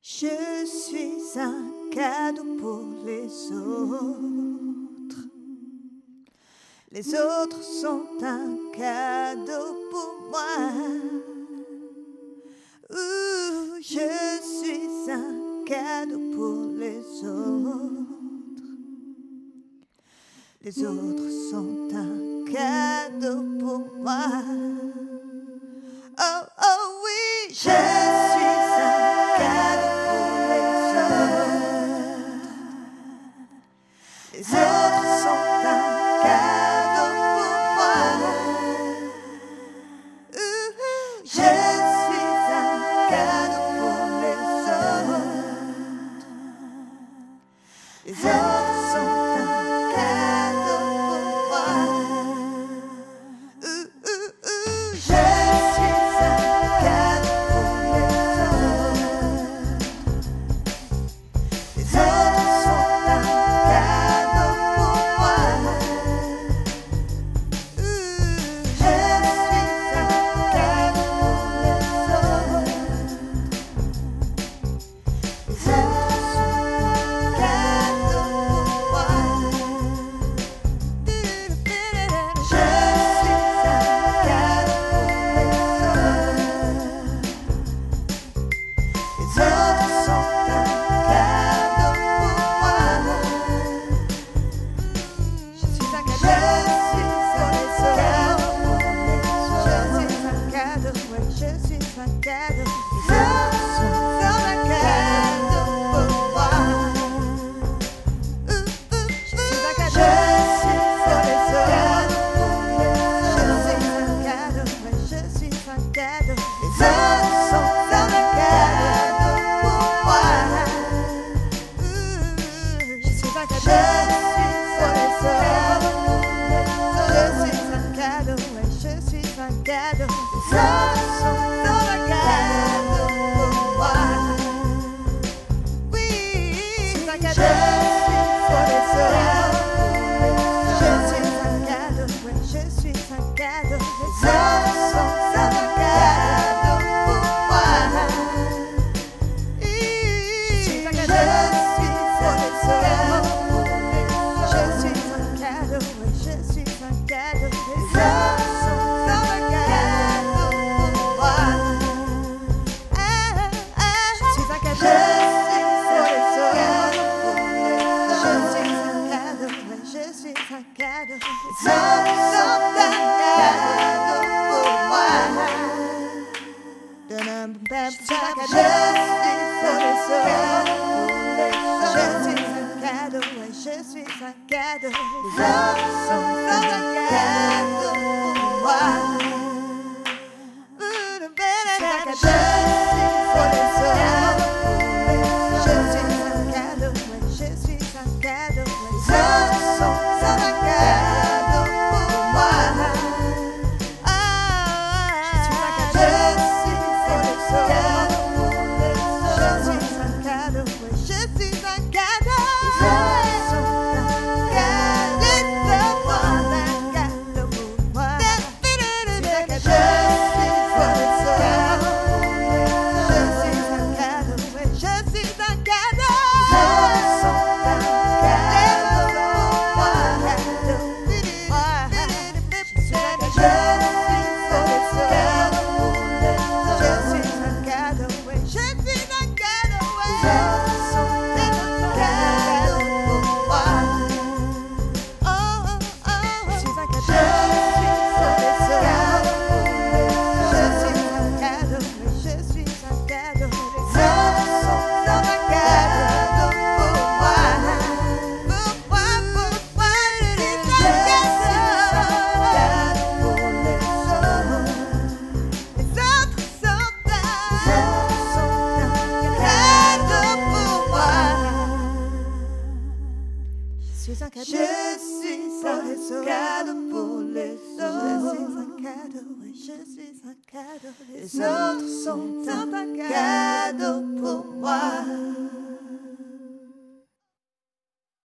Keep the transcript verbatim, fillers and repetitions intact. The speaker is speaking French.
Je suis un cadeau pour les autres. Les autres sont un cadeau pour moi. Ouh, je suis un cadeau pour les autres. Les autres sont un cadeau pour moi. Oh, oh oui, je suis un cadeau pour les autres. Les autres sont un cadeau pour moi. Ouh, je suis un cadeau pour les autres. Les autres sont un cadeau pour moi. Ouh, ouh, ouh, je suis un cadeau pour les autres. Les autres sont un cadeau pour moi. Ouh, je suis un cadeau pour les autres. Les autres sont un cadeau pour moi. Je suis un cadeau pour les autres. Les autres sont un cadeau pour moi. Je suis un cadeau pour les autres. Je suis un cadeau, ouais, je suis un cadeau. Les autres sont un cadeau pour moi. Ouh, ouh, je suis un cadeau. Je suis pour les autres. Je suis un cadeau, ouais, je suis un cadeau. Les autres sont un cadeau pour moi. Ouh, je suis un cadeau. Je suis pour les autres. Je suis un cadeau, ouais, je suis un cadeau. Les autres sont un cadeau pour moi. Oui, je suis un cadeau. Je suis pour les autres. Je suis un cadeau, ouais, je suis un cadeau. Les autres sont un cadeau pour moi. Je suis un cadeau. Je suis pour les autres. Je suis un cadeau, ouais, je suis un cadeau. Les autres sont un cadeau pour moi. Ah, ah, je suis un cadeau. Je suis un cadeau, ouais, je suis un cadeau. Les autres sont un cadeau pour moi. Je suis un cadeau. Je suis un cadeau, ouais, je suis un cadeau. Les autres sont un cadeau pour moi. Je suis un cadeau pour les autres. Je suis un cadeau, ouais, je suis un cadeau. Les autres sont un cadeau pour moi. Ah, je suis un cadeau pour les autres. Je suis un cadeau, ouais, je suis un cadeau. Les autres sont un cadeau. Les autres sont un cadeau pour moi. Je suis un cadeau pour les autres. Je suis un cadeau, ouais, je suis un cadeau. Les autres sont un cadeau pour moi. Je suis un cadeau pour les autres. Je suis un cadeau, ouais, je suis un cadeau, ouais. Les autres sont un cadeau pour moi. Oh, oh, oh, je suis un cadeau pour les autres. Je suis un cadeau, ouais, je suis un cadeau. Les autres sont un cadeau pour moi. Pour moi, pour moi, je suis un cadeau pour les autres. Les autres sont un cadeau pour moi. Je suis un cadeau. Je suis un cadeau pour les autres. Je suis un cadeau, ouais, je suis un cadeau. Les autres sont un cadeau pour moi.